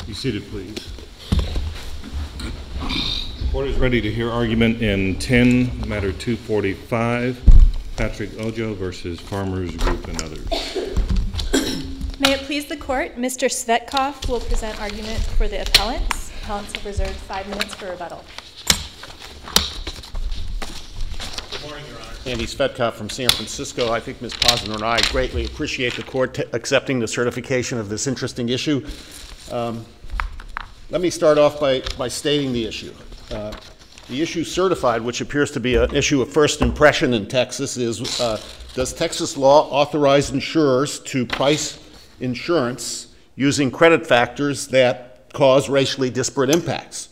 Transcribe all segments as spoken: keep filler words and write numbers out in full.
Be seated, please. The court is ready to hear argument in ten, matter two forty-five, Patrick Ojo versus Farmers Group and others. May it please the court, Mister Svetkov will present argument for the appellants. Appellants have reserved five minutes for rebuttal. Good morning, Your Honor. Andy Svetkov from San Francisco. I think Miz Posner and I greatly appreciate the court accepting the certification of this interesting issue. Um, let me start off by, by stating the issue. Uh, the issue certified, which appears to be an issue of first impression in Texas, is uh, does Texas law authorize insurers to price insurance using credit factors that cause racially disparate impacts?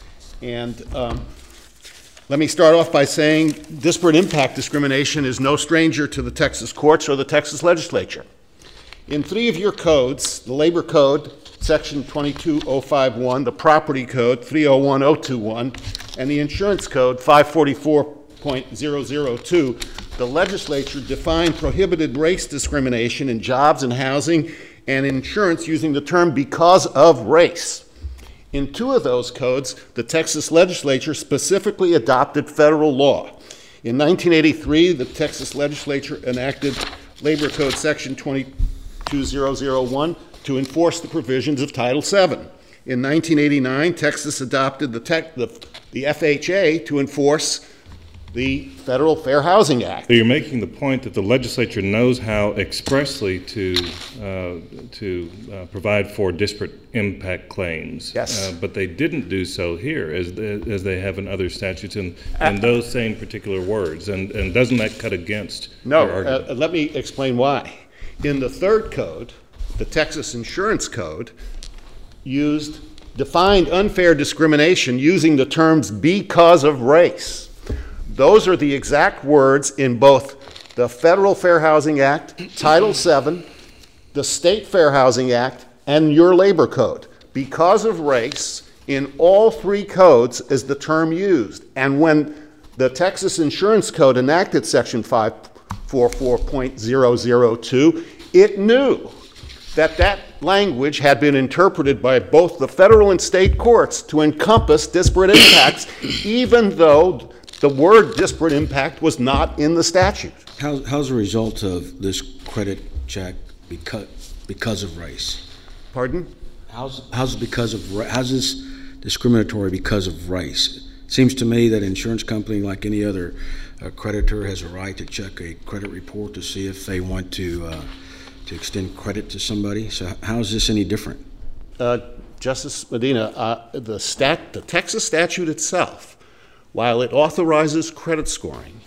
And um, let me start off by saying disparate impact discrimination is no stranger to the Texas courts or the Texas legislature. In three of your codes, the Labor Code, Section twenty-two oh fifty-one, the Property Code, three oh one oh twenty-one, and the Insurance Code, five forty-four point oh oh two, the legislature defined prohibited race discrimination in jobs and housing and insurance using the term because of race. In two of those codes, the Texas legislature specifically adopted federal law. In nineteen eighty-three, the Texas legislature enacted Labor Code Section twenty-two thousand one to enforce the provisions of Title seven. In nineteen eighty-nine, Texas adopted the, tech, the, the F H A to enforce the Federal Fair Housing Act. So you're making the point that the legislature knows how expressly to uh, to uh, provide for disparate impact claims. Yes. Uh, but they didn't do so here, as as they have in other statutes, in, in those same particular words. And and doesn't that cut against No. your argument? Uh, let me explain why. In the third code, the Texas Insurance Code, used defined unfair discrimination using the terms because of race. Those are the exact words in both the Federal Fair Housing Act, Title seven, the State Fair Housing Act, and your Labor Code. Because of race, in all three codes is the term used. And when the Texas Insurance Code enacted Section five forty-four point oh oh two, it knew that that language had been interpreted by both the federal and state courts to encompass disparate impacts, even though the word disparate impact was not in the statute. How, how's the result of this credit check because, because of race? Pardon? How's, how's because of how's this discriminatory because of race? It seems to me that an insurance company, like any other uh, creditor, has a right to check a credit report to see if they want to uh, to extend credit to somebody. So how is this any different? Uh, Justice Medina, uh, the, stat, the Texas statute itself, while it authorizes credit scoring,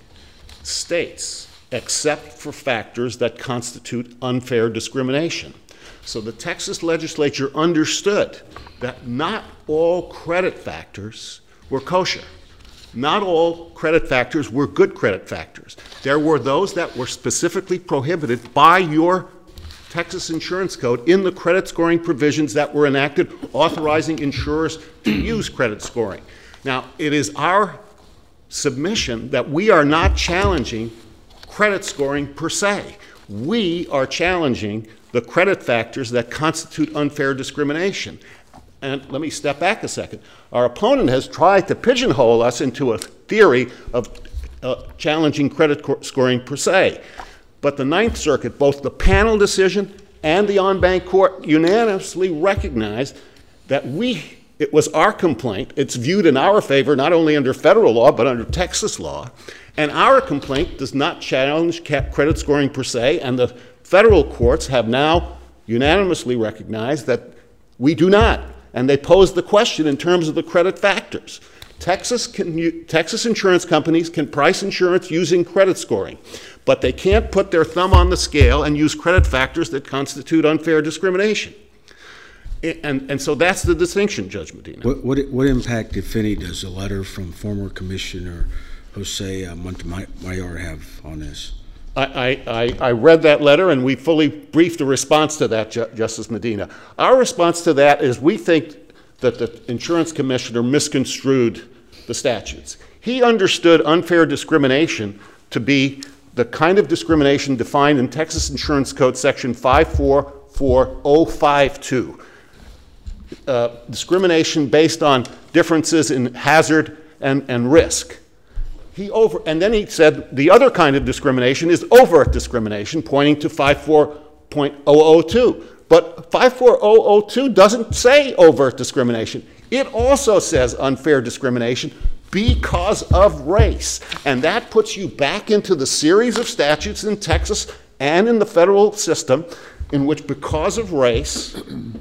states except for factors that constitute unfair discrimination. So the Texas legislature understood that not all credit factors were kosher. Not all credit factors were good credit factors. There were those that were specifically prohibited by your Texas Insurance Code in the credit scoring provisions that were enacted authorizing insurers to use credit scoring. Now, it is our submission that we are not challenging credit scoring per se. We are challenging the credit factors that constitute unfair discrimination. And let me step back a second. Our opponent has tried to pigeonhole us into a theory of uh, challenging credit scoring per se. But the Ninth Circuit, both the panel decision and the en banc court, unanimously recognized that we, it was our complaint. It's viewed in our favor, not only under federal law, but under Texas law. And our complaint does not challenge credit scoring per se, and the federal courts have now unanimously recognized that we do not. And they pose the question in terms of the credit factors. Texas, can, Texas insurance companies can price insurance using credit scoring, but they can't put their thumb on the scale and use credit factors that constitute unfair discrimination. And, and so that's the distinction, Judge Medina. What, what, what impact, if any, does a letter from former Commissioner Jose uh, Montemayor have on this? I, I, I read that letter, and we fully briefed a response to that, Ju Justice Medina. Our response to that is we think that the insurance commissioner misconstrued the statutes. He understood unfair discrimination to be the kind of discrimination defined in Texas Insurance Code Section five four four oh five two. uh, discrimination based on differences in hazard and, and risk. He over, and then he said the other kind of discrimination is overt discrimination, pointing to fifty-four point oh oh two. But fifty-four point oh oh two doesn't say overt discrimination. It also says unfair discrimination because of race. And that puts you back into the series of statutes in Texas and in the federal system in which because of race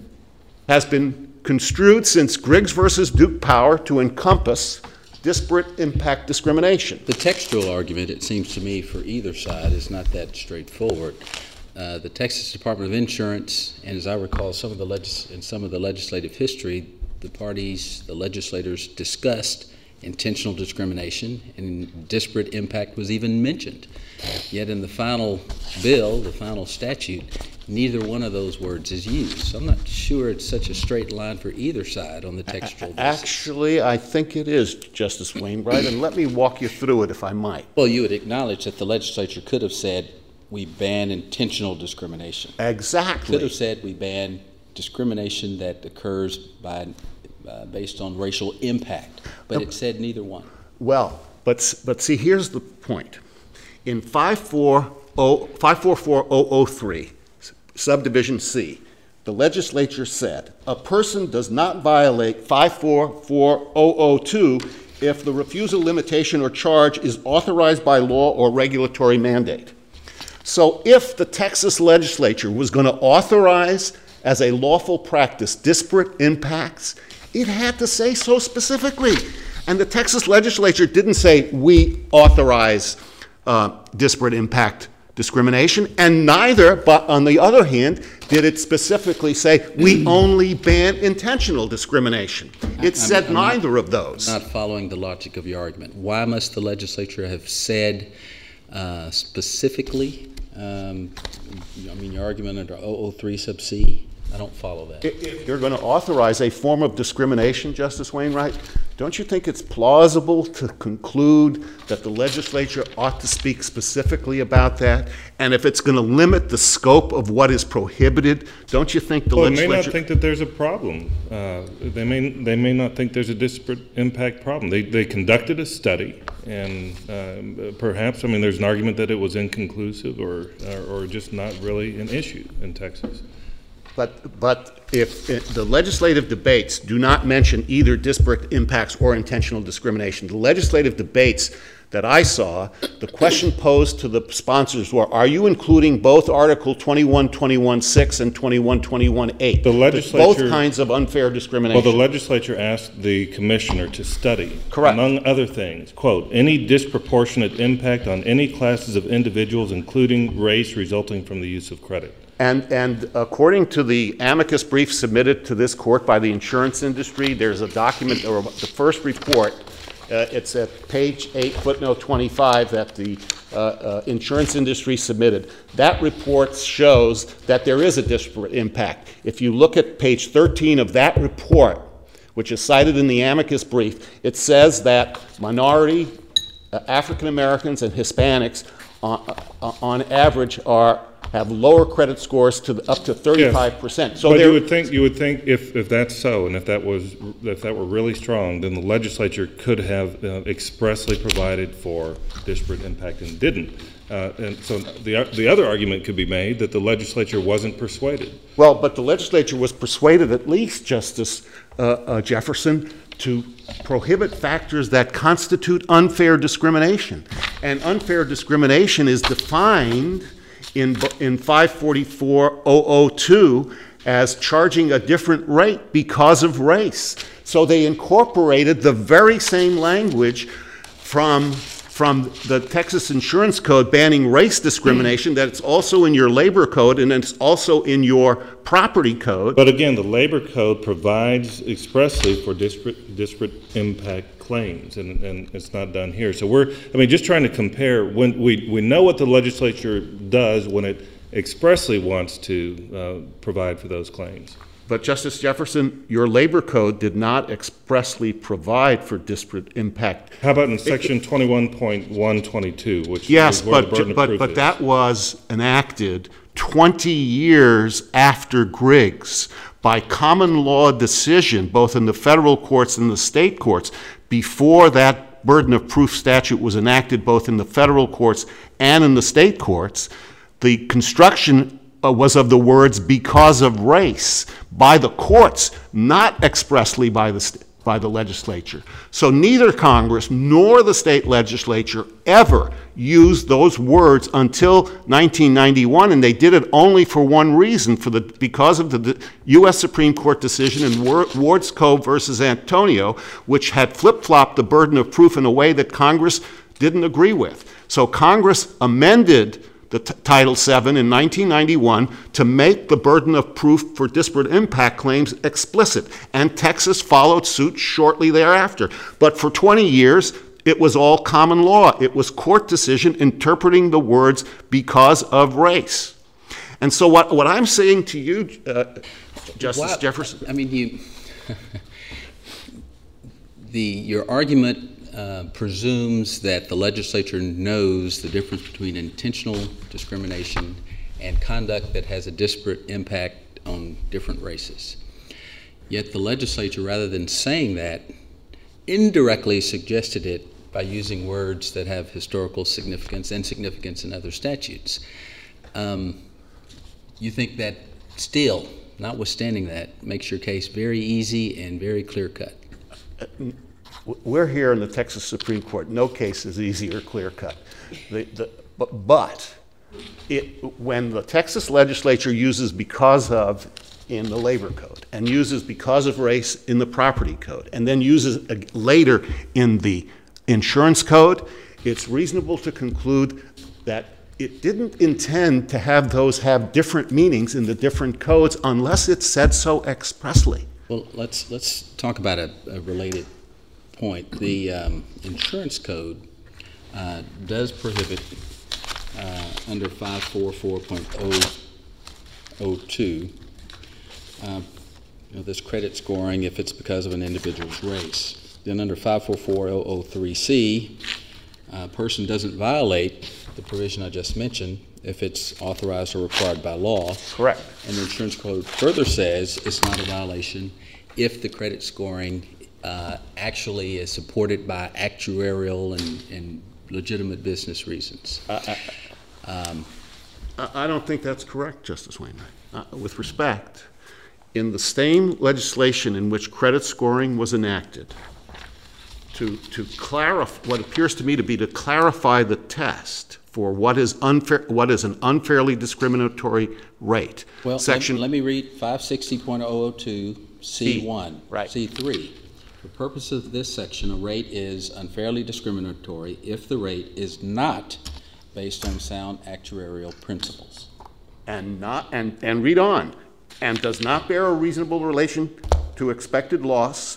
has been construed since Griggs versus Duke Power to encompass disparate impact discrimination. The textual argument, it seems to me, for either side is not that straightforward. Uh, the Texas Department of Insurance, and as I recall, some of the legis- in some of the legislative history, the parties, the legislators discussed intentional discrimination, and disparate impact was even mentioned. Yet in the final bill, the final statute, neither one of those words is used. So I'm not sure it's such a straight line for either side on the textual basis. Actually, I think it is, Justice Wainwright, and let me walk you through it if I might. Well, you would acknowledge that the legislature could have said, we ban intentional discrimination. Exactly. Could have said we ban discrimination that occurs by, uh, based on racial impact, but it said neither one. Well, but, but see, here's the point. In five four four oh oh three, subdivision C, the legislature said, a person does not violate five four four oh oh two if the refusal, limitation, or charge is authorized by law or regulatory mandate. So if the Texas legislature was going to authorize as a lawful practice disparate impacts, it had to say so specifically. And the Texas legislature didn't say we authorize uh, disparate impact discrimination, and neither, but on the other hand, did it specifically say we only ban intentional discrimination. It said I'm, I'm neither not, of those. Not following the logic of your argument. Why must the legislature have said uh, specifically, um, I mean, your argument under oh oh three sub C? I don't follow that. If you're going to authorize a form of discrimination, Justice Wainwright, don't you think it's plausible to conclude that the legislature ought to speak specifically about that? And if it's going to limit the scope of what is prohibited, don't you think the well, legislature... Well, they may not think that there's a problem. Uh, they may they may not think there's a disparate impact problem. They they conducted a study, and uh, perhaps, I mean, there's an argument that it was inconclusive or or, or just not really an issue in Texas. But, but if it, the legislative debates do not mention either disparate impacts or intentional discrimination, the legislative debates that I saw, the question posed to the sponsors were, are you including both Article twenty-one twenty-one six and twenty-one twenty-one eight? The legislature, both kinds of unfair discrimination. Well, the legislature asked the commissioner to study, correct, among other things, quote, any disproportionate impact on any classes of individuals, including race, resulting from the use of credit. And, and according to the amicus brief submitted to this court by the insurance industry, there's a document, or the first report, uh, it's at page eight, footnote twenty-five, that the uh, uh, insurance industry submitted. That report shows that there is a disparate impact. If you look at page thirteen of that report, which is cited in the amicus brief, it says that minority, uh, African Americans, and Hispanics, on, uh, on average, are have lower credit scores to the, up to thirty-five percent. Yes. So but you would think you would think if, if that's so, and if that was if that were really strong, then the legislature could have uh, expressly provided for disparate impact and didn't. Uh, and so the the other argument could be made that the legislature wasn't persuaded. Well, but the legislature was persuaded, at least, Justice uh, uh, Jefferson, to prohibit factors that constitute unfair discrimination, and unfair discrimination is defined in, in five forty-four point oh oh two as charging a different rate because of race. So they incorporated the very same language from, from the Texas Insurance Code banning race discrimination, that it's also in your labor code and it's also in your property code. But again, the labor code provides expressly for disparate, disparate impact claims, and, and it's not done here. So we're, I mean, just trying to compare, when we, we know what the legislature does when it expressly wants to uh, provide for those claims. but Justice Jefferson, your labor code did not expressly provide for disparate impact. How about in section twenty-one point one twenty-two, which Yes, is where the but, burden of but, proof but is? that was enacted twenty years after Griggs by common law decision, both in the federal courts and the state courts, before that burden of proof statute was enacted both in the federal courts and in the state courts. The construction uh, was of the words "because of race" by the courts, not expressly by the st- by the legislature. So neither Congress nor the state legislature ever used those words until nineteen ninety-one, and they did it only for one reason, for the because of the, the U S Supreme Court decision in Ward's Cove versus Antonio, which had flip-flopped the burden of proof in a way that Congress didn't agree with. So Congress amended the t- Title seven in nineteen ninety-one to make the burden of proof for disparate impact claims explicit, and Texas followed suit shortly thereafter. But for twenty years, it was all common law. It was court decision interpreting the words "because of race." And so what, what I'm saying to you, uh, Justice Well, Jefferson... I mean, you, the, your argument uh, presumes that the legislature knows the difference between intentional discrimination and conduct that has a disparate impact on different races. Yet the legislature, rather than saying that, indirectly suggested it by using words that have historical significance and significance in other statutes. Um, you think that still, notwithstanding that, makes your case very easy and very clear-cut? We're here in the Texas Supreme Court. No case is easy or clear-cut. The, the, but but it, when the Texas legislature uses "because of" in the labor code and uses "because of race" in the property code and then uses it later in the insurance code, it's reasonable to conclude that it didn't intend to have those have different meanings in the different codes unless it said so expressly. Well, let's let's talk about a, a related point. The um, insurance code uh, does prohibit uh, under five forty-four point oh oh two uh, you know, this credit scoring if it's because of an individual's race. Then under five forty-four point oh oh three C, a person doesn't violate the provision I just mentioned if it's authorized or required by law. Correct. And the insurance code further says it's not a violation if the credit scoring uh, actually is supported by actuarial and, and legitimate business reasons. I, I, um, I don't think that's correct, Justice Wainwright. Uh, with respect, in the same legislation in which credit scoring was enacted, to, to clarify what appears to me to be to clarify the test for what is unfair, what is an unfairly discriminatory rate. Well, Section, let, let me read five sixty point oh oh two C one, right. C three. For the purpose of this section, a rate is unfairly discriminatory if the rate is not based on sound actuarial principles. And not and, and read on, and does not bear a reasonable relation to expected loss,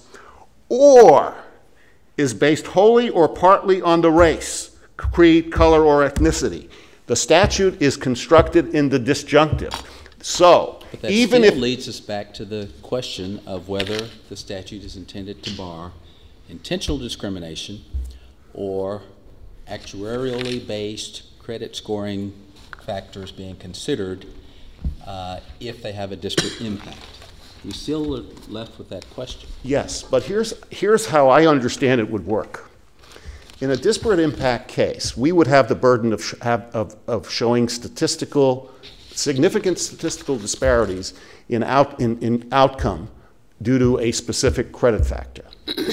or is based wholly or partly on the race, creed, color, or ethnicity. The statute is constructed in the disjunctive. So, But that even still if leads us back to the question of whether the statute is intended to bar intentional discrimination or actuarially based credit scoring factors being considered uh, if they have a disparate impact. We still are left with that question. Yes, but here's, here's how I understand it would work. In a disparate impact case, we would have the burden of, sh- have, of, of showing statistical, significant statistical disparities in, out, in, in outcome due to a specific credit factor.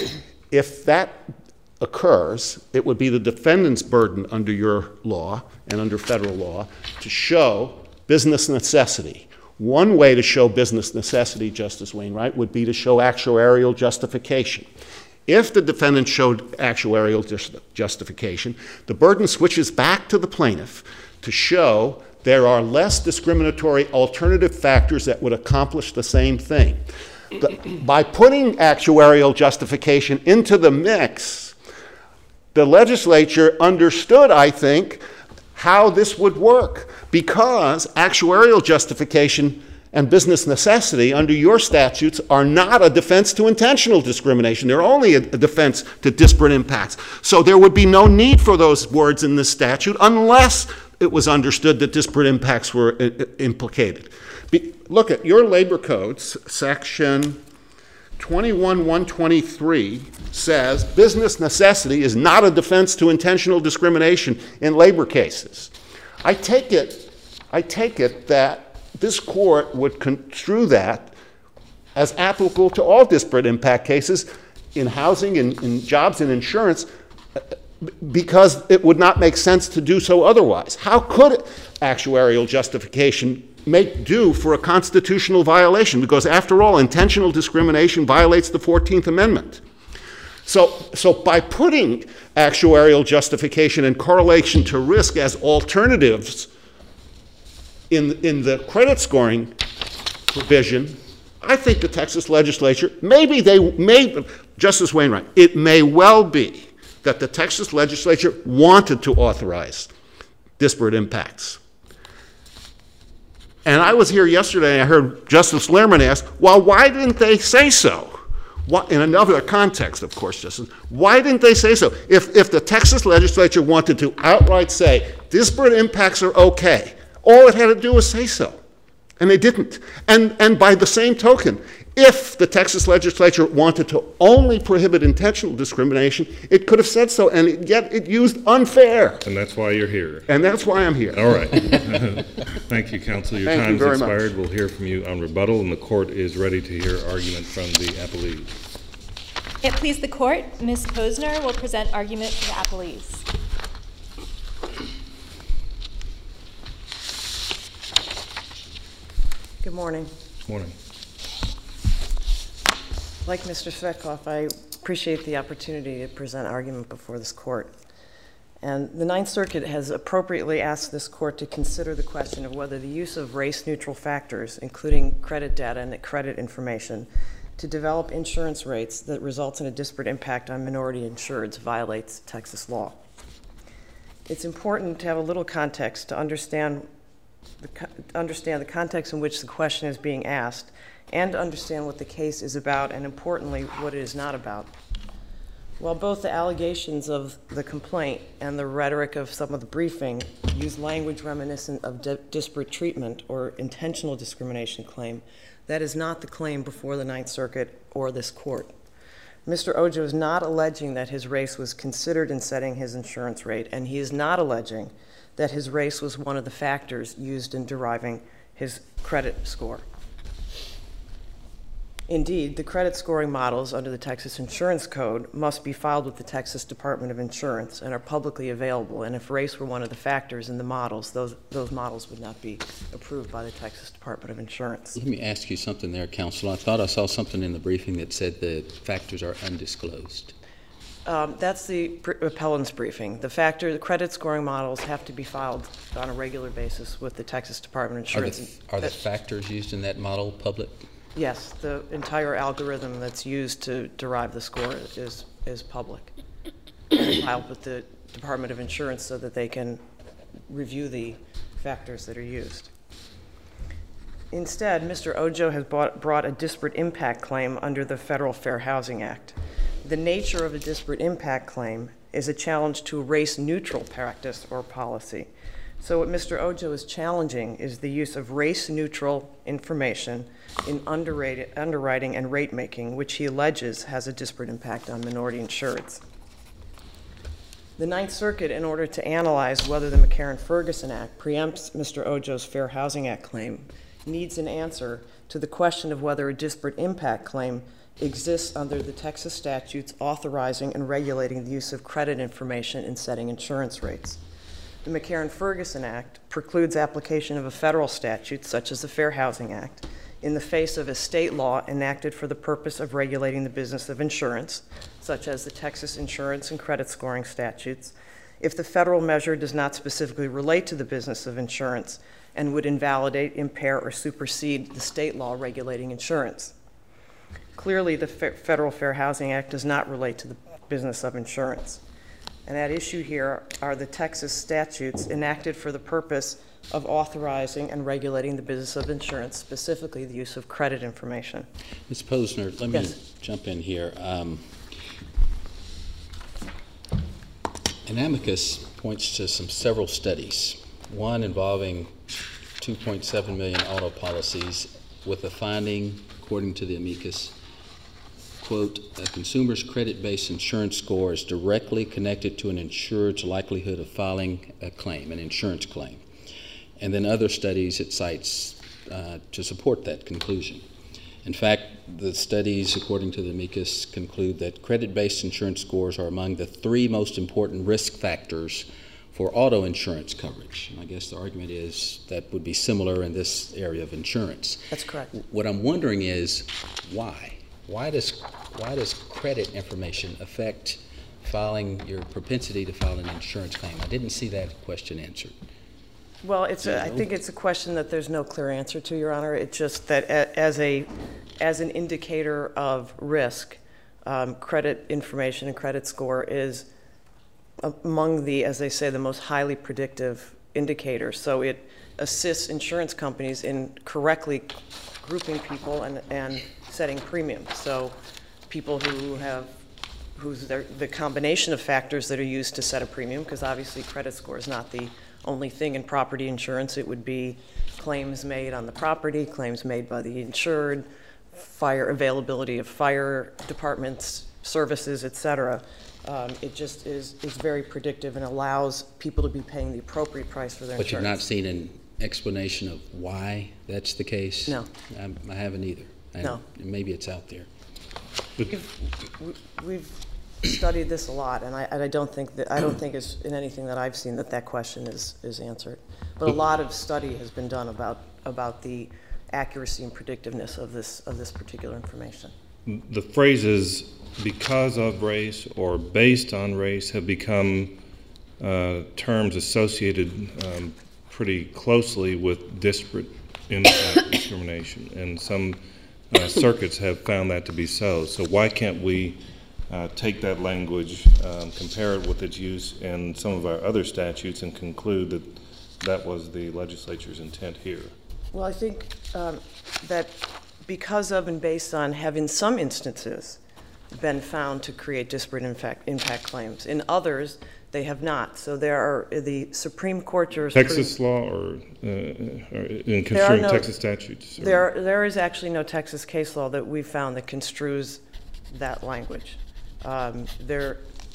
If that occurs, it would be the defendant's burden under your law and under federal law to show business necessity. One way to show business necessity, Justice Wainwright, would be to show actuarial justification. If the defendant showed actuarial just, justification, the burden switches back to the plaintiff to show there are less discriminatory alternative factors that would accomplish the same thing. The, by putting actuarial justification into the mix, the legislature understood, I think, how this would work, because actuarial justification and business necessity under your statutes are not a defense to intentional discrimination. They're only a, a defense to disparate impacts. So there would be no need for those words in this statute unless it was understood that disparate impacts were uh, implicated. Be, look at your labor codes, section twenty-one one twenty-three says business necessity is not a defense to intentional discrimination in labor cases. I take it, I take it that this court would construe that as applicable to all disparate impact cases in housing, in, in jobs, and insurance, because it would not make sense to do so otherwise. How could actuarial justification make do for a constitutional violation? Because after all, intentional discrimination violates the fourteenth Amendment. So, so by putting actuarial justification and correlation to risk as alternatives in, in the credit scoring provision, I think the Texas legislature, maybe they may, Justice Wainwright, it may well be that the Texas legislature wanted to authorize disparate impacts. And I was here yesterday and I heard Justice Lerman ask, well, why didn't they say so? What, in another context, of course, Justice, why didn't they say so? If, if the Texas legislature wanted to outright say disparate impacts are okay, all it had to do was say so. And they didn't. And, and by the same token, if the Texas legislature wanted to only prohibit intentional discrimination, it could have said so, and it, yet it used unfair. And that's why you're here. And that's why I'm here. All right. Thank you, counsel. Your Thank you time's very expired. much. We'll hear from you on rebuttal, and the court is ready to hear argument from the appellees. It please the court, Miz Posner will present argument for the appellees. Good morning. Morning. Like Mister Svetkoff, I appreciate the opportunity to present argument before this court. And the Ninth Circuit has appropriately asked this court to consider the question of whether the use of race-neutral factors, including credit data and credit information, to develop insurance rates that results in a disparate impact on minority insureds violates Texas law. It's important to have a little context to understand the, understand the context in which the question is being asked, and to understand what the case is about, and importantly, what it is not about. While both the allegations of the complaint and the rhetoric of some of the briefing use language reminiscent of di disparate treatment or intentional discrimination claim, that is not the claim before the Ninth Circuit or this court. Mister Ojo is not alleging that his race was considered in setting his insurance rate, and he is not alleging that his race was one of the factors used in deriving his credit score. Indeed, the credit scoring models under the Texas Insurance Code must be filed with the Texas Department of Insurance and are publicly available. And if race were one of the factors in the models, those, those models would not be approved by the Texas Department of Insurance. Let me ask you something there, counsel. I thought I saw something in the briefing that said the factors are undisclosed. Um, that's the appellant's briefing. The factor, the credit scoring models have to be filed on a regular basis with the Texas Department of Insurance. Are the, are the factors used in that model public? Yes, the entire algorithm that's used to derive the score is, is public. And filed with the Department of Insurance so that they can review the factors that are used. Instead, Mister Ojo has brought, brought a disparate impact claim under the Federal Fair Housing Act. The nature of a disparate impact claim is a challenge to a race-neutral practice or policy. So what Mister Ojo is challenging is the use of race-neutral information in underwriting and rate making, which he alleges has a disparate impact on minority insureds. The Ninth Circuit, in order to analyze whether the McCarran-Ferguson Act preempts Mister Ojo's Fair Housing Act claim, needs an answer to the question of whether a disparate impact claim exists under the Texas statutes authorizing and regulating the use of credit information in setting insurance rates. The McCarran-Ferguson Act precludes application of a federal statute, such as the Fair Housing Act, in the face of a state law enacted for the purpose of regulating the business of insurance, such as the Texas insurance and credit scoring statutes, if the federal measure does not specifically relate to the business of insurance and would invalidate, impair, or supersede the state law regulating insurance. Clearly, the Federal Fair Housing Act does not relate to the business of insurance. And at issue here are the Texas statutes enacted for the purpose of authorizing and regulating the business of insurance, specifically the use of credit information. Miz Posner, let me Yes. jump in here. Um, An amicus points to some several studies, one involving two point seven million auto policies with a finding, according to the amicus, quote, a consumer's credit-based insurance score is directly connected to an insured's likelihood of filing a claim, an insurance claim. And then other studies it cites uh, to support that conclusion. In fact, the studies, according to the amicus, conclude that credit-based insurance scores are among the three most important risk factors for auto insurance coverage. And I guess the argument is that would be similar in this area of insurance. That's correct. What I'm wondering is why? Why does, why does credit information affect filing, your propensity to file an insurance claim? I didn't see that question answered. Well, it's a, I think it's a question that there's no clear answer to, Your Honor. It's just that a- as a as an indicator of risk, um, credit information and credit score is among the, as they say, the most highly predictive indicators. So it assists insurance companies in correctly grouping people and, and setting premiums. So people who have who's their, the combination of factors that are used to set a premium, because obviously credit score is not the only thing in property insurance. It would be claims made on the property, claims made by the insured, fire availability of fire departments, services, et cetera. Um, it just is, is very predictive and allows people to be paying the appropriate price for their But you've not insurance. seen an explanation of why that's the case? No. I, I haven't either. And No. Maybe it's out there. We've, we've studied this a lot, and I, and I don't think that, I don't think it's in anything that I've seen that that question is, is answered. But a lot of study has been done about, about the accuracy and predictiveness of this, of this particular information. The phrases "because of race" or "based on race" have become uh, terms associated um, pretty closely with disparate impact discrimination, and some uh, circuits have found that to be so. So why can't we uh, take that language, um, compare it with its use in some of our other statutes, and conclude that that was the legislature's intent here? Well, I think um, that because of and based on have in some instances been found to create disparate impact, impact claims. In others, they have not. So there are the Supreme Court jurisprudence. Texas law or, uh, or in There are construing no- Texas statutes? or- There, there is actually no Texas case law that we've found that construes that language. Um, there,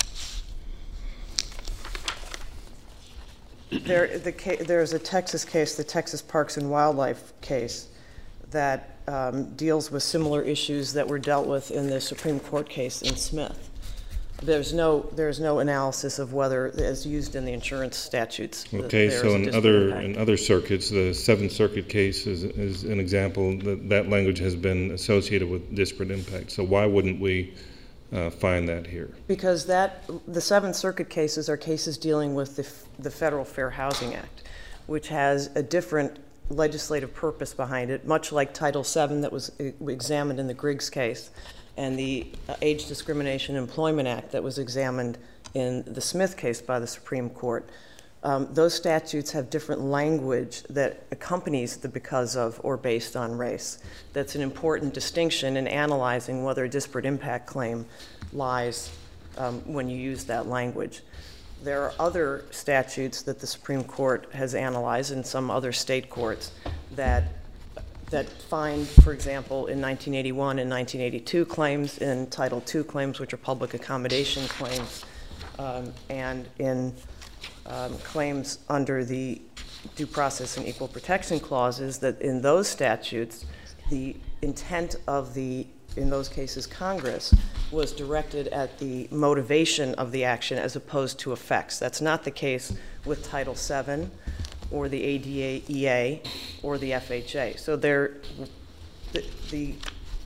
there, the ca- there's a Texas case, the Texas Parks and Wildlife case, that um, deals with similar issues that were dealt with in the Supreme Court case in Smith. There's no, there's no analysis of whether, as used in the insurance statutes, that Okay, there so is a in disparate other, impact. in other circuits, the Seventh Circuit case is, is an example that that language has been associated with disparate impact. So why wouldn't we uh, find that here? Because that, the Seventh Circuit cases are cases dealing with the, f- the Federal Fair Housing Act, which has a different legislative purpose behind it, much like Title seven that was e- examined in the Griggs case, and the uh, Age Discrimination Employment Act that was examined in the Smith case by the Supreme Court. Um, those statutes have different language that accompanies the because of or based on race. That's an important distinction in analyzing whether a disparate impact claim lies um, when you use that language. There are other statutes that the Supreme Court has analyzed and some other state courts that that find, for example, in nineteen eighty-one and nineteen eighty-two claims, in Title two claims, which are public accommodation claims, um, and in um, claims under the Due Process and Equal Protection Clauses, that in those statutes, the intent of the, in those cases, Congress, was directed at the motivation of the action as opposed to effects. That's not the case with Title seven or the A D A E A or the F H A. So they're, the, the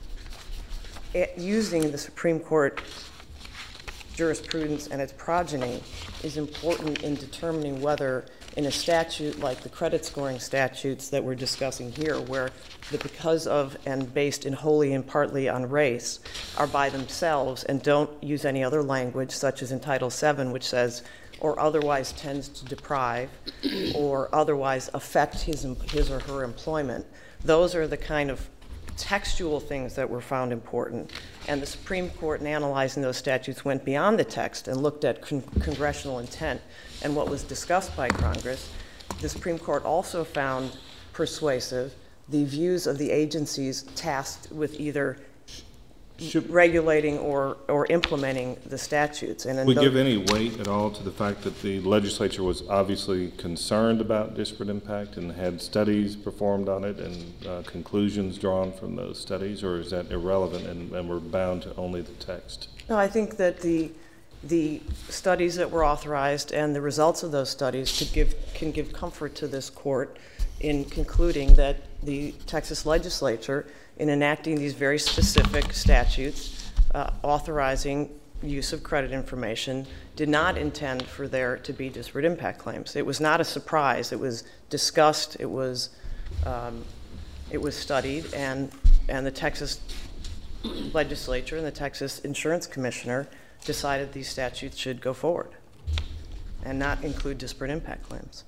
eh, using the Supreme Court jurisprudence and its progeny is important in determining whether in a statute like the credit scoring statutes that we're discussing here, where the because of and based in wholly and partly on race are by themselves and don't use any other language, such as in Title seven, which says or otherwise tends to deprive or otherwise affect his, his or her employment. Those are the kind of textual things that were found important. And the Supreme Court, in analyzing those statutes, went beyond the text and looked at con congressional intent and what was discussed by Congress. The Supreme Court also found persuasive the views of the agencies tasked with either Should regulating or, or implementing the statutes. And in we those, give any weight at all to the fact that the legislature was obviously concerned about disparate impact and had studies performed on it and uh, conclusions drawn from those studies, or is that irrelevant and, and we're bound to only the text? No, I think that the the studies that were authorized and the results of those studies could give can give comfort to this court in concluding that the Texas legislature, in enacting these very specific statutes uh, authorizing use of credit information, did not intend for there to be disparate impact claims. It was not a surprise. It was discussed. It was um, it was studied, and and the Texas legislature and the Texas Insurance Commissioner decided these statutes should go forward and not include disparate impact claims.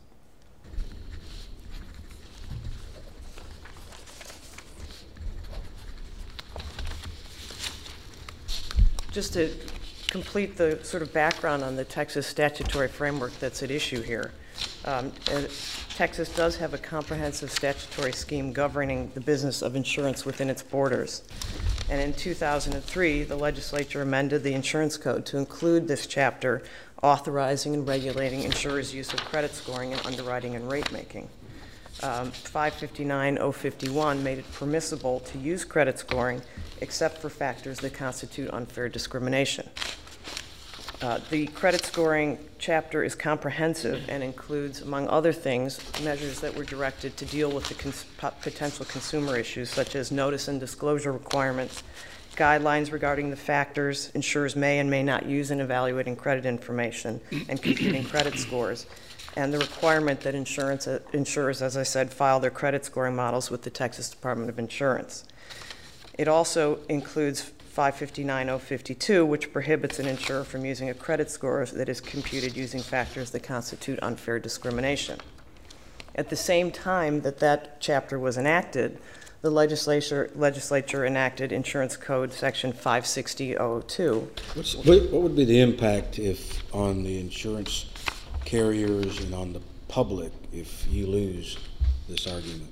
Just to complete the sort of background on the Texas statutory framework that's at issue here, um, uh, Texas does have a comprehensive statutory scheme governing the business of insurance within its borders. And in two thousand three, the legislature amended the insurance code to include this chapter authorizing and regulating insurers' use of credit scoring and underwriting and rate making. Um, five fifty-nine oh fifty-one made it permissible to use credit scoring except for factors that constitute unfair discrimination. Uh, the credit scoring chapter is comprehensive and includes, among other things, measures that were directed to deal with the cons potential consumer issues such as notice and disclosure requirements, guidelines regarding the factors insurers may and may not use in evaluating credit information and computing credit scores, and the requirement that insurance, uh, insurers, as I said, file their credit scoring models with the Texas Department of Insurance. It also includes five fifty-nine oh fifty-two, which prohibits an insurer from using a credit score that is computed using factors that constitute unfair discrimination. At the same time that that chapter was enacted, the legislature, legislature enacted Insurance Code Section five sixty oh two. What's, what would be the impact if on the insurance carriers and on the public if you lose this argument?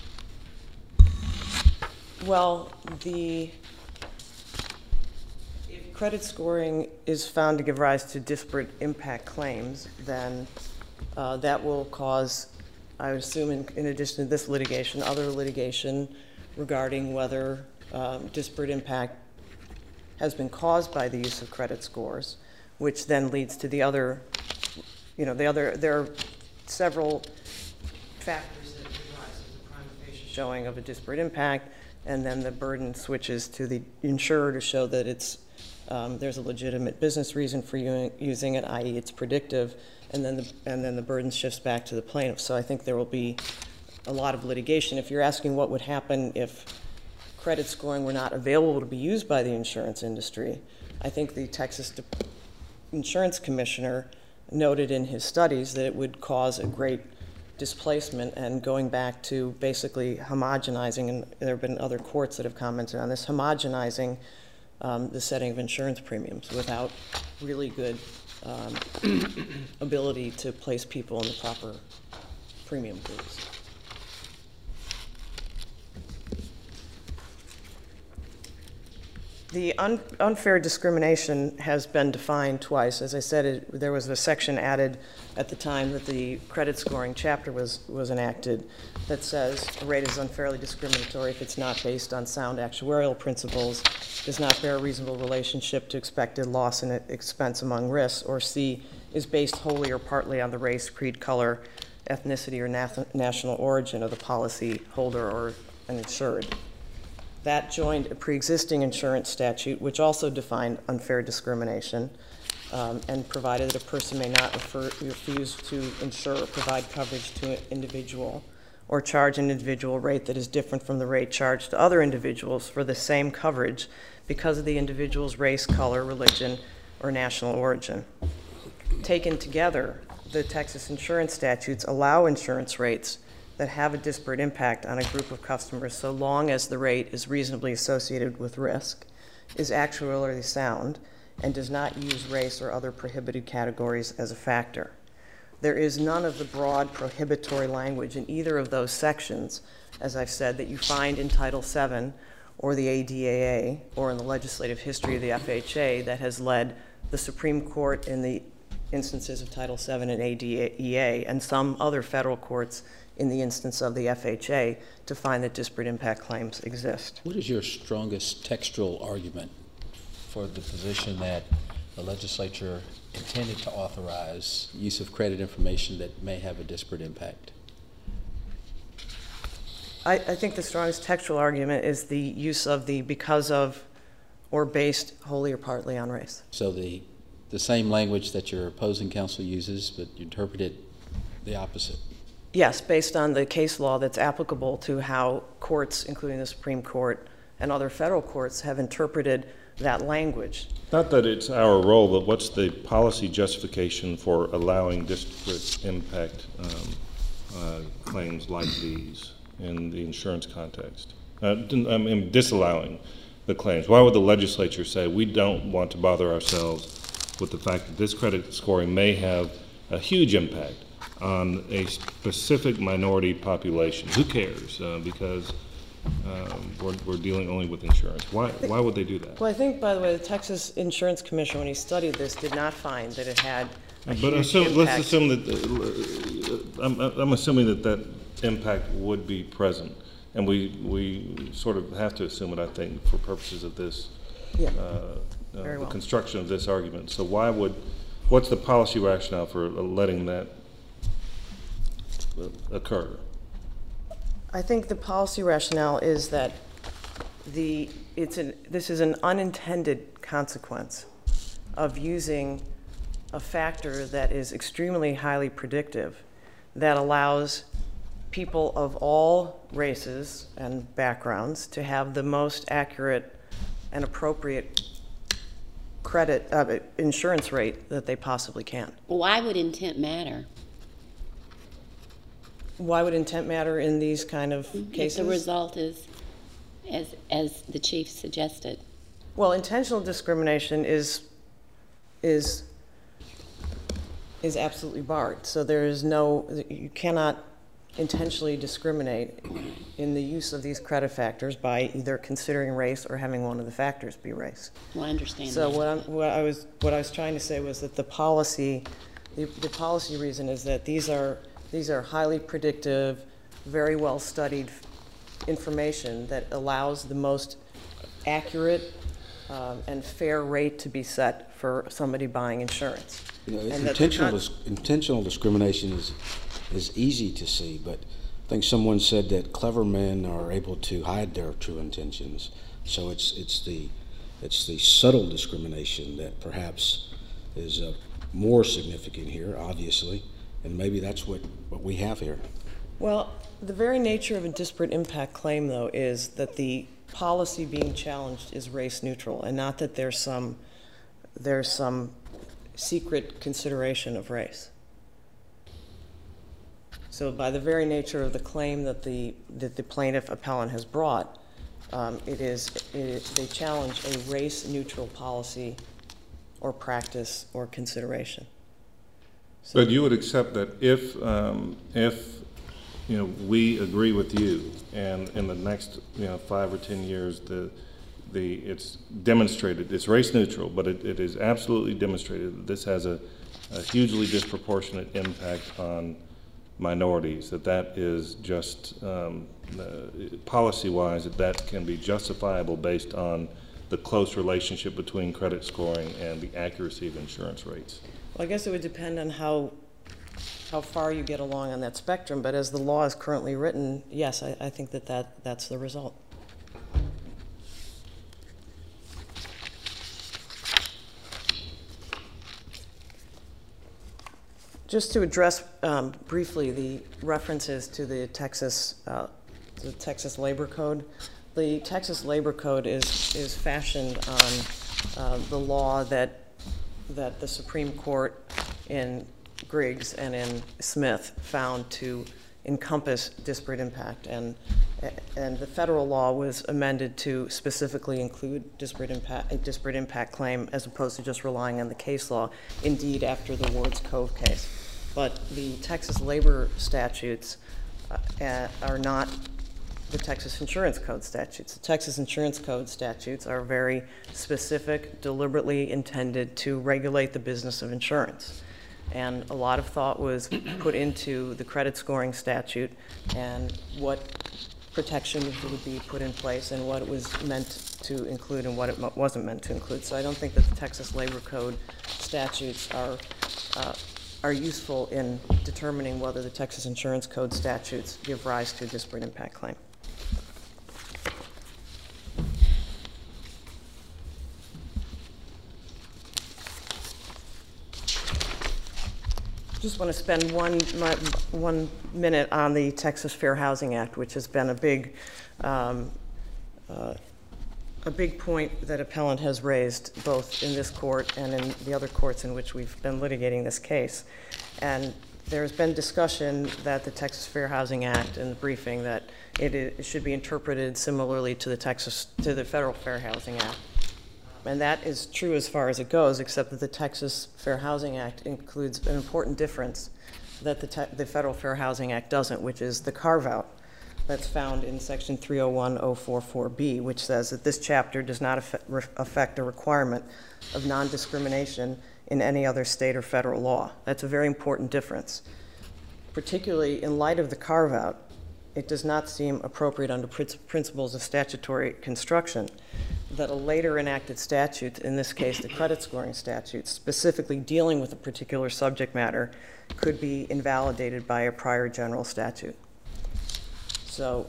Well, the if credit scoring is found to give rise to disparate impact claims, then uh, that will cause, I would assume, in, in addition to this litigation, other litigation regarding whether um, disparate impact has been caused by the use of credit scores, which then leads to the other, you know, the other, there are several factors that give rise to the prima facie showing of a disparate impact, and then the burden switches to the insurer to show that it's um, there's a legitimate business reason for u using it, that is it's predictive, and then the and then the burden shifts back to the plaintiff. So I think there will be a lot of litigation. If you're asking what would happen if credit scoring were not available to be used by the insurance industry, I think the Texas De Insurance Commissioner noted in his studies that it would cause a great displacement and going back to basically homogenizing, and there have been other courts that have commented on this, homogenizing um, the setting of insurance premiums without really good um, ability to place people in the proper premium groups. The un unfair discrimination has been defined twice. As I said, it, there was a section added at the time that the credit scoring chapter was, was enacted that says a rate is unfairly discriminatory if it's not based on sound actuarial principles, does not bear a reasonable relationship to expected loss and expense among risks, or C, is based wholly or partly on the race, creed, color, ethnicity, or national origin of the policy holder or an insured. That joined a pre-existing insurance statute, which also defined unfair discrimination um, and provided that a person may not refer, refuse to insure or provide coverage to an individual or charge an individual rate that is different from the rate charged to other individuals for the same coverage because of the individual's race, color, religion, or national origin. taken together, the Texas insurance statutes allow insurance rates that have a disparate impact on a group of customers so long as the rate is reasonably associated with risk, is actuarially sound, and does not use race or other prohibited categories as a factor. There is none of the broad prohibitory language in either of those sections, as I've said, that you find in Title seven or the A D A A or in the legislative history of the F H A that has led the Supreme Court in the instances of Title seven and A D E A and some other federal courts in the instance of the F H A to find that disparate impact claims exist. What is your strongest textual argument for the position that the legislature intended to authorize use of credit information that may have a disparate impact? I, I think the strongest textual argument is the use of the because of or based wholly or partly on race. So the, the same language that your opposing counsel uses, but you interpret it the opposite. Yes, based on the case law that's applicable to how courts, including the Supreme Court and other federal courts, have interpreted that language. Not that it's our role, but what's the policy justification for allowing disparate impact um, uh, claims like these in the insurance context? Uh, I mean, disallowing the claims. Why would the legislature say we don't want to bother ourselves with the fact that this credit scoring may have a huge impact on a specific minority population? Who cares? Uh, because um, we're, we're dealing only with insurance. Why, why would they do that? Well, I think, by the way, the Texas Insurance Commission, when he studied this, did not find that it had a But huge assume, impact. let's assume that, uh, I'm, I'm assuming that that impact would be present. And we, we sort of have to assume it, I think, for purposes of this, Yeah. uh, uh, Very the well. construction of this argument. So why would, what's the policy rationale for letting that occur? I think the policy rationale is that the it's an this is an unintended consequence of using a factor that is extremely highly predictive that allows people of all races and backgrounds to have the most accurate and appropriate credit uh, insurance rate that they possibly can. Why would intent matter? Why would intent matter in these kind of If cases? the result is as as the chief suggested. Well, intentional discrimination is is is absolutely barred. So there is no, you cannot intentionally discriminate in the use of these credit factors by either considering race or having one of the factors be race. Well, I understand So that. what, I'm, what I was what I was trying to say was that the policy, the, the policy reason is that these are these are highly predictive, very well studied information that allows the most accurate um, and fair rate to be set for somebody buying insurance. You know, And that intentional, the dis- intentional discrimination is, is easy to see, but I think someone said that clever men are able to hide their true intentions. So it's, it's the, it's the subtle discrimination that perhaps is uh, more significant here, obviously, and maybe that's what, what we have here. Well, the very nature of a disparate impact claim, though, is that the policy being challenged is race neutral, and not that there's some there's some secret consideration of race. So, by the very nature of the claim that the that the plaintiff appellant has brought, um, it is it, they challenge a race neutral policy, or practice, or consideration. But you would accept that if, um, if, you know, we agree with you, and in the next, you know, five or ten years, the, the, it's demonstrated, it's race neutral, but it, it is absolutely demonstrated that this has a, a hugely disproportionate impact on minorities, that that is just, um, uh, policy-wise, that that can be justifiable based on the close relationship between credit scoring and the accuracy of insurance rates. Well, I guess it would depend on how how far you get along on that spectrum, but as the law is currently written, yes, I, I think that, that that's the result. Just to address um, briefly the references to the Texas uh, the Texas Labor Code. The Texas Labor Code is is fashioned on uh, the law that that the Supreme Court in Griggs and in Smith found to encompass disparate impact, and and the federal law was amended to specifically include disparate impact, a disparate impact claim, as opposed to just relying on the case law. Indeed, after the Ward's Cove case, but the Texas labor statutes uh, are not the Texas Insurance Code statutes. The Texas Insurance Code statutes are very specific, deliberately intended to regulate the business of insurance. And a lot of thought was put into the credit scoring statute and what protections would be put in place and what it was meant to include and what it wasn't meant to include. So I don't think that the Texas Labor Code statutes are uh, are useful in determining whether the Texas Insurance Code statutes give rise to a disparate impact claim. Just want to spend one my, one minute on the Texas Fair Housing Act, which has been a big um, uh, a big point that appellant has raised both in this court and in the other courts in which we've been litigating this case. And there's been discussion that the Texas Fair Housing Act in the briefing that it, it should be interpreted similarly to the Texas to the Federal Fair Housing Act. And that is true as far as it goes, except that the Texas Fair Housing Act includes an important difference that the, te the Federal Fair Housing Act doesn't, which is the carve-out that's found in Section three oh one oh forty-four B, which says that this chapter does not affect a requirement of non-discrimination in any other state or federal law. That's a very important difference. Particularly in light of the carve-out, it does not seem appropriate under principles of statutory construction that a later enacted statute, in this case the credit scoring statute, specifically dealing with a particular subject matter, could be invalidated by a prior general statute. So,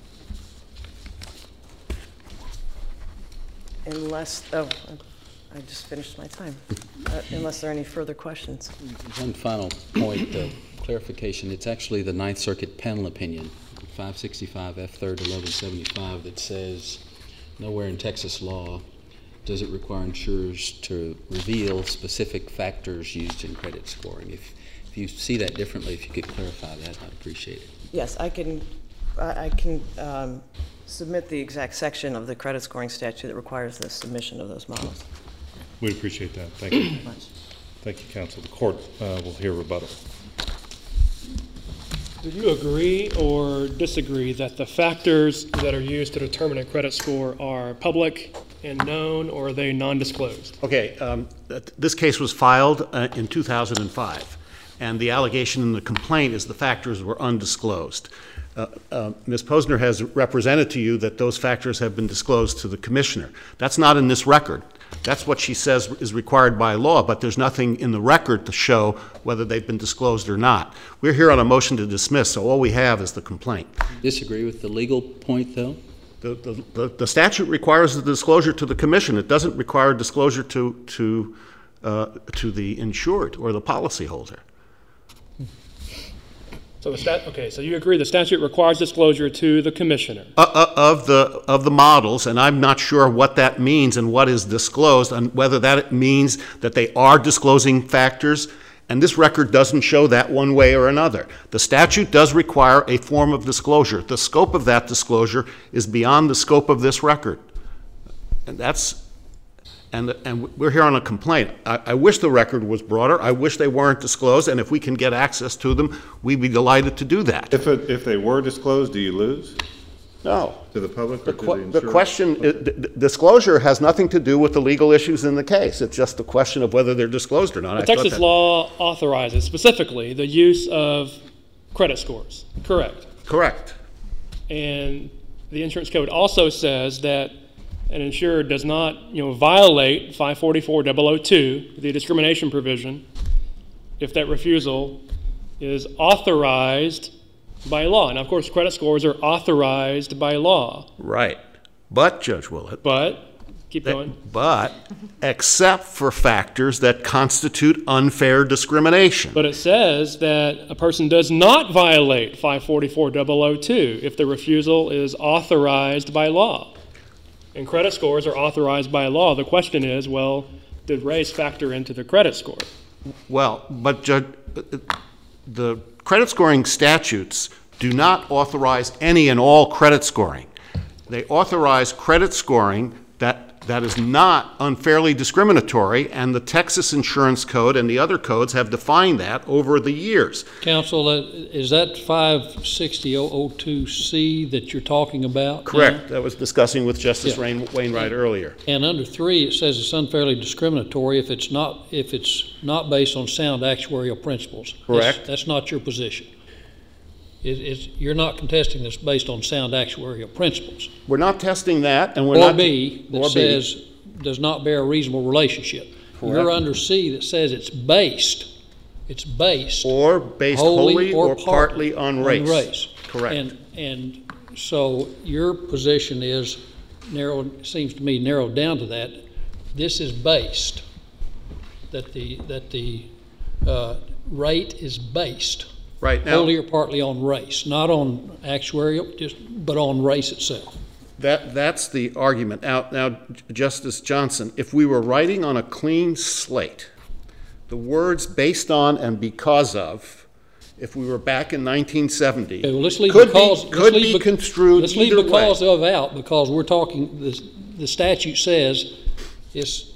unless, oh, I just finished my time. Uh, unless there are any further questions. One final point of clarification. It's actually the Ninth Circuit panel opinion, five sixty-five F third eleven seventy-five, that says nowhere in Texas law does it require insurers to reveal specific factors used in credit scoring. If, if you see that differently, if you could clarify that, I'd appreciate it. Yes, I can, I can um, submit the exact section of the credit scoring statute that requires the submission of those models. We'd appreciate that. Thank you. Thank you, counsel. The court uh, will hear rebuttal. Do you agree or disagree that the factors that are used to determine a credit score are public and known, or are they non-disclosed? Okay, um, this case was filed uh, in two thousand five, and the allegation in the complaint is the factors were undisclosed. Uh, uh, Miz Posner has represented to you that those factors have been disclosed to the commissioner. That's not in this record. That's what she says is required by law, but there's nothing in the record to show whether they've been disclosed or not. We're here on a motion to dismiss, so all we have is the complaint. Disagree with the legal point, though? The, the, the, the statute requires the disclosure to the commission. It doesn't require disclosure to, to, uh, to the insured or the policyholder. So the stat, okay, so you agree the statute requires disclosure to the commissioner? Uh, uh, of the of the models, and I'm not sure what that means and what is disclosed, and whether that means that they are disclosing factors, and this record doesn't show that one way or another. The statute does require a form of disclosure. The scope of that disclosure is beyond the scope of this record, and that's And, and we're here on a complaint. I, I wish the record was broader. I wish they weren't disclosed, and if we can get access to them, we'd be delighted to do that. If, it, if they were disclosed, do you lose? No. To the public The, or to the qu insurer? the question, it, d disclosure has nothing to do with the legal issues in the case. It's just a question of whether they're disclosed or not. The I Texas that, law authorizes specifically the use of credit scores, correct? Correct. And the insurance code also says that an insurer does not, you know, violate five forty-four double oh two, the discrimination provision, if that refusal is authorized by law. Now, of course, credit scores are authorized by law. Right. But, Judge Willett, But, keep that, going. but except for factors that constitute unfair discrimination. But it says that a person does not violate five forty-four double oh two if the refusal is authorized by law. And credit scores are authorized by law. The question is, well, did race factor into the credit score? Well, but Judge, the credit scoring statutes do not authorize any and all credit scoring. They authorize credit scoring that that is not unfairly discriminatory, and the Texas Insurance Code and the other codes have defined that over the years. Counsel, uh, is that five sixty oh oh two C that you're talking about? Correct. Now? That was discussing with Justice Yeah. Rain, Wainwright earlier. And under three, it says it's unfairly discriminatory if it's not if it's not based on sound actuarial principles. Correct. That's, that's not your position. It, it's, you're not contesting this based on sound actuarial principles. We're not testing that, and we're Or not. B, that or B. says does not bear a reasonable relationship. Correct. You're under C that says it's based. It's based. Or based wholly or partly on race. On race. Correct. And, and so your position is narrowed, seems to me narrowed down to that. This is based, that the, that the uh, rate is based. Right now, Wholly or partly on race, not on actuarial, just, but on race itself. that that's the argument. Now, now, Justice Johnson, if we were writing on a clean slate, the words based on and because of, if we were back in nineteen seventy, Okay, well, let's leave could because, be, let's could leave be be- construed let's leave either because way. of out, because we're talking, the, the statute says it's,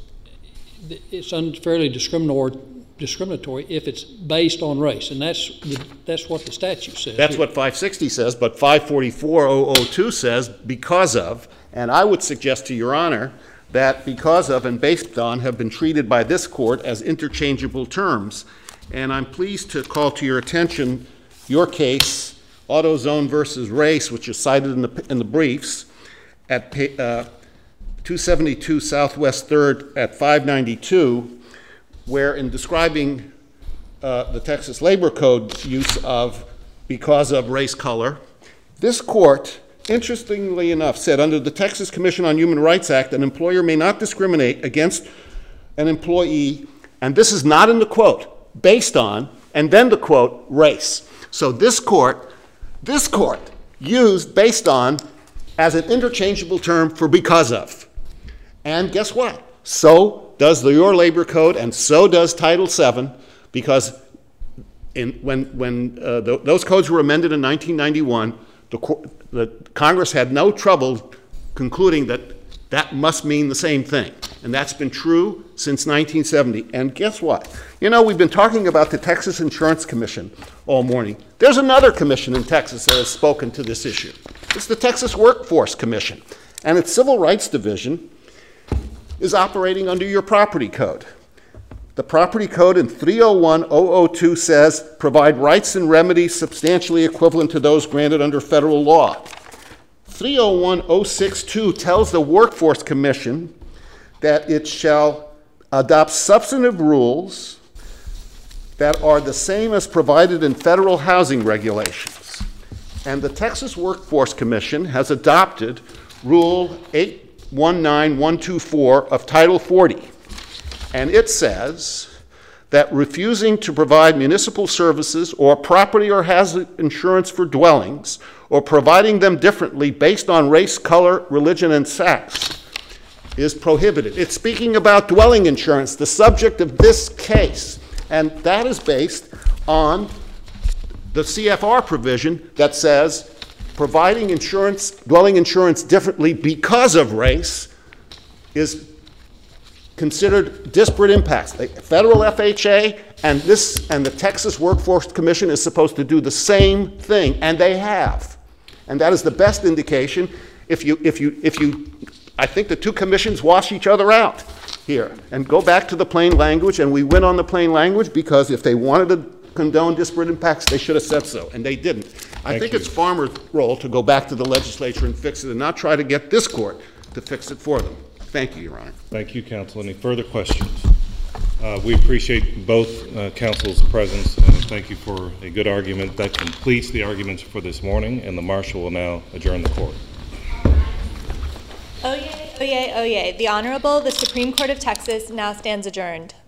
it's unfairly discriminatory, discriminatory if it's based on race, and that's, the- that's what the statute says. That's here. what five sixty says, but five forty-four oh oh two says because of, and I would suggest to Your Honor that because of and based on have been treated by this court as interchangeable terms. And I'm pleased to call to your attention your case, AutoZone versus Race, which is cited in the, in the briefs, at pa- uh, two seventy-two Southwest third at five ninety-two, where in describing uh, the Texas Labor Code's use of because of race color, this court, interestingly enough, said under the Texas Commission on Human Rights Act, an employer may not discriminate against an employee, and this is not in the quote, based on, and then the quote, race. So this court, this court used based on as an interchangeable term for because of. And guess what? So does the Your Labor Code, and so does Title seven, because in, when, when uh, th those codes were amended in nineteen ninety-one, the, the Congress had no trouble concluding that that must mean the same thing. And that's been true since nineteen seventy. And guess what? You know, we've been talking about the Texas Insurance Commission all morning. There's another commission in Texas that has spoken to this issue. It's the Texas Workforce Commission. And its Civil Rights Division is operating under your property code. The property code in three oh one oh oh two says, provide rights and remedies substantially equivalent to those granted under federal law. three oh one oh six two tells the Workforce Commission that it shall adopt substantive rules that are the same as provided in federal housing regulations. And the Texas Workforce Commission has adopted Rule eight one nine one two four of Title forty. And it says that refusing to provide municipal services or property or hazard insurance for dwellings, or providing them differently based on race, color, religion, and sex is prohibited. It's speaking about dwelling insurance, the subject of this case. And that is based on the C F R provision that says providing insurance, dwelling insurance differently because of race is considered disparate impacts. The federal F H A and this and the Texas Workforce Commission is supposed to do the same thing, and they have. And that is the best indication. If you, if you, if you, I think the two commissions wash each other out here. And go back to the plain language, and we win on the plain language because if they wanted to condone disparate impacts, they should have said so, and they didn't. I Thank think you. it's Farmer's role to go back to the legislature and fix it, and not try to get this court to fix it for them. Thank you, Your Honor. Thank you, counsel. Any further questions? Uh, we appreciate both uh, counsel's presence, and thank you for a good argument. That completes the arguments for this morning, and the marshal will now adjourn the court. Oyez, oyez, oyez. The Honorable, the Supreme Court of Texas now stands adjourned.